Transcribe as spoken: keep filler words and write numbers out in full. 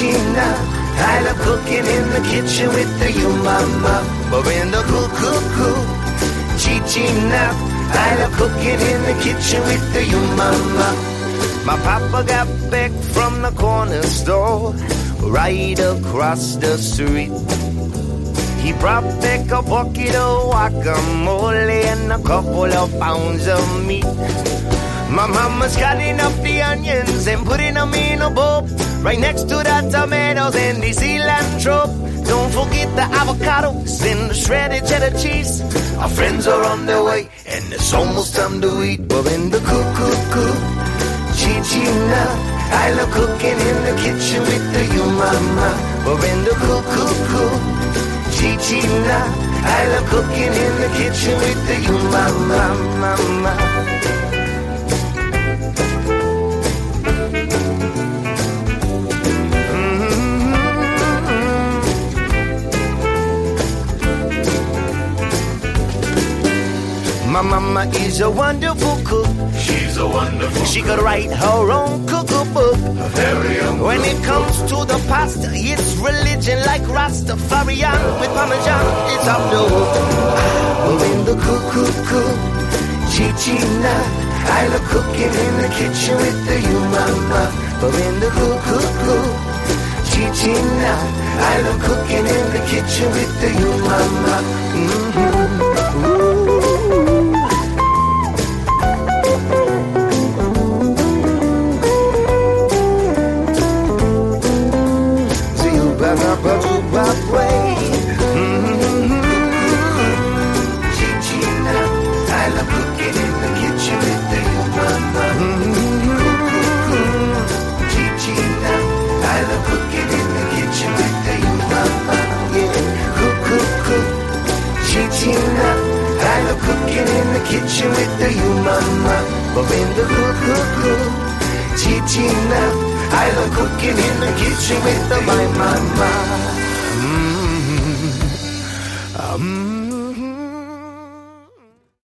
Chichina. I love cooking in the kitchen with the you mama. Moviendo cool, cool, cool. Chichina. I love cooking in the kitchen with the you mama. My papa got back from the corner store right across the street. He brought back a bucket of guacamole and a couple of pounds of meat. My mama's cutting up the onions and putting them in a bowl right next to the tomatoes and the cilantro. Don't forget the avocados and the shredded cheddar cheese. Our friends are on their way and it's almost time to eat. But in the cook, cook, cook, Chichina. I love cooking in the kitchen with the you mama. But in the cook, cook, cook, Chichina. I love cooking in the kitchen with the you mama, mama. My mama is a wonderful cook. She's a wonderful She could write her own cookbook. Very young When it comes to the pasta, it's religion like Rastafarian. With Parmesan, it's up the hook. Well, in the cook, cook, cook, Chichina. I love cooking in the kitchen with the you mama. But in the cook, cook, cook, Chichina. I love cooking in the kitchen with the you mama. Mm-hmm. Ooh. Chichina, I love cooking in the kitchen with the you mama. Chichina, I love cooking in the kitchen with the you mama. Yeah, cook, cook, cook. Chichina, I love cooking in the kitchen with the you mama. But in the cook, cook, cook, Chichina. I love cooking in the kitchen with the my mama. Mm.